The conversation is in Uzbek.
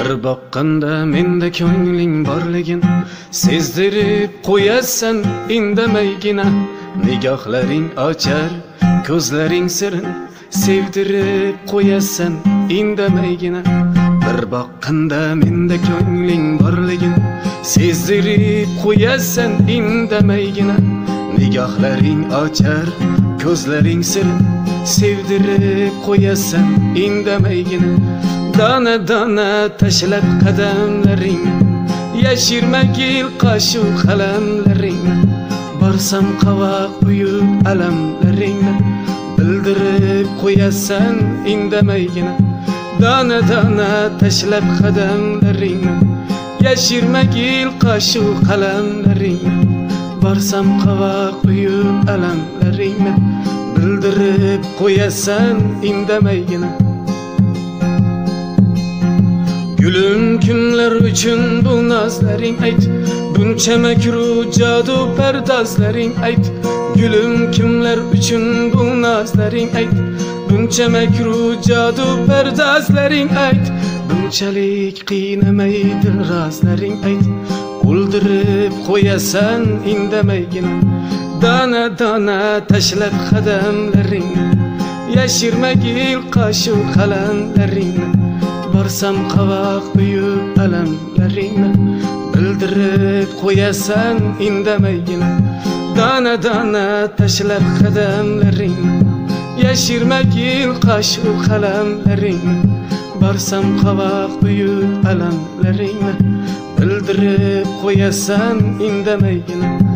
Bir boqqanda menda ko'ngling borligin sezdirib qo'yasan indamaygina. Nigohlaring ochar ko'zlaring sirin sevdirib qo'yasan indamaygina. Bir boqqanda menda ko'ngling borligin sezdirib qo'yasan indamaygina. Nigohlaring ochar ko'zlaring sirin sevdirib qo'yasan indamaygina. Dona dona tashlab qadamlaring yashirmagil qashu qalamlaringni. Borsam qavoq uyub alamlaringni bildirib qo'yasan indamaygina. Dona dona tashlab qadamlaringni yashirmagil qashu qalamlaringni. Borsam qavoq uyub alamlaringni bildirib qo'yasan indamaygina. Gülüm kimler üçün bu nazlaring ayt, buncha makru jadu pardozlaring ayt. Gülüm kimler üçün bu nazlaring ayt, buncha makru jadu pardozlaring ayt. Bunchalik qiynamaydi razlaring ayt, o'ldirib qo'yasan indamaygina. Dona dona tashlab qadamlaringni yashirmagil qashu qalamlaringni. Borsam qavoq uyub alamlaringni bildirib qo'yasan indamaygina. Dona dona tashlab qadamlaringni yashirmagil qashu qalamlaringni. Borsam qavoq uyub alamlaringni bildirib qo'yasan indamaygina.